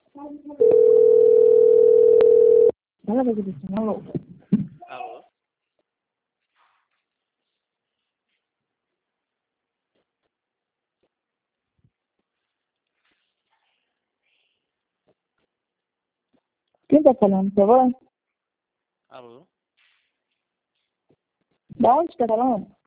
Alô? Alô? Quem está falando, por favor? Alô? Da onde está falando?